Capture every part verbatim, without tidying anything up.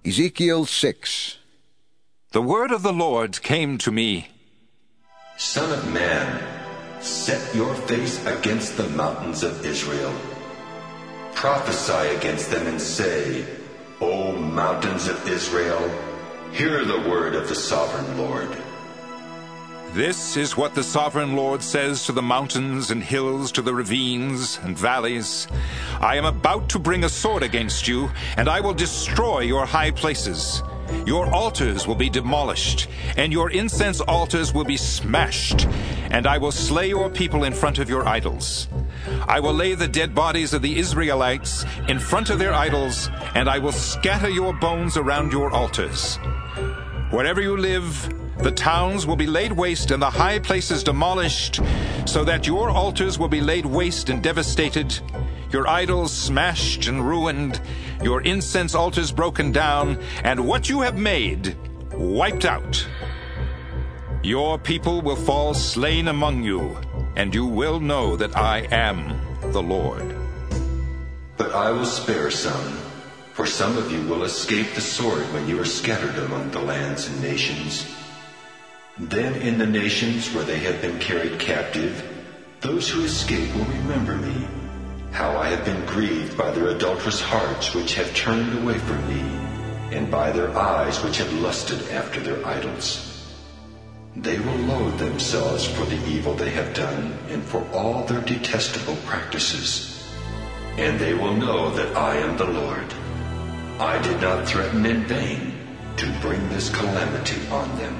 Ezekiel six. The word of the Lord came to me. Son of man, set your face against the mountains of Israel. Prophesy against them and say, O mountains of Israel, hear the word of the sovereign Lord. This is what the sovereign Lord says to the mountains and hills, to the ravines and valleys. I am about to bring a sword against you, and I will destroy your high places. Your altars will be demolished, and your incense altars will be smashed, and I will slay your people in front of your idols. I will lay the dead bodies of the Israelites in front of their idols, and I will scatter your bones around your altars. Wherever you live, the towns will be laid waste and the high places demolished, so that your altars will be laid waste and devastated, your idols smashed and ruined, your incense altars broken down, and what you have made wiped out. Your people will fall slain among you, and you will know that I am the Lord. But I will spare some, for some of you will escape the sword when you are scattered among the lands and nations. Then in the nations where they have been carried captive, those who escape will remember me, how I have been grieved by their adulterous hearts which have turned away from me, and by their eyes which have lusted after their idols. They will loathe themselves for the evil they have done and for all their detestable practices. And they will know that I am the Lord. I did not threaten in vain to bring this calamity on them.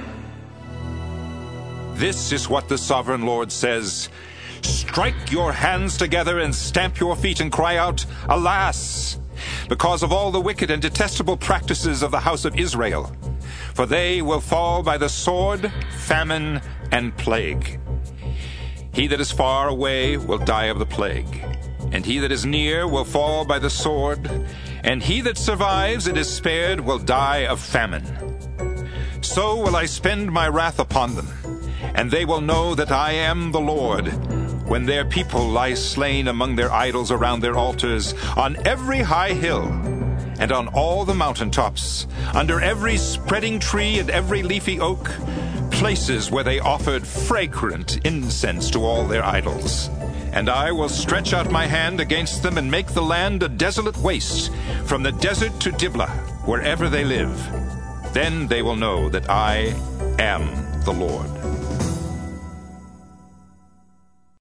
This is what the sovereign Lord says. Strike your hands together and stamp your feet and cry out, Alas! Because of all the wicked and detestable practices of the house of Israel. For they will fall by the sword, famine, and plague. He that is far away will die of the plague, and he that is near will fall by the sword, and he that survives and is spared will die of famine. So will I spend my wrath upon them, and they will know that I am the Lord, when their people lie slain among their idols around their altars, on every high hill, and on all the mountaintops, under every spreading tree and every leafy oak, places where they offered fragrant incense to all their idols. And I will stretch out my hand against them and make the land a desolate waste, from the desert to Diblah, wherever they live. Then they will know that I am the Lord.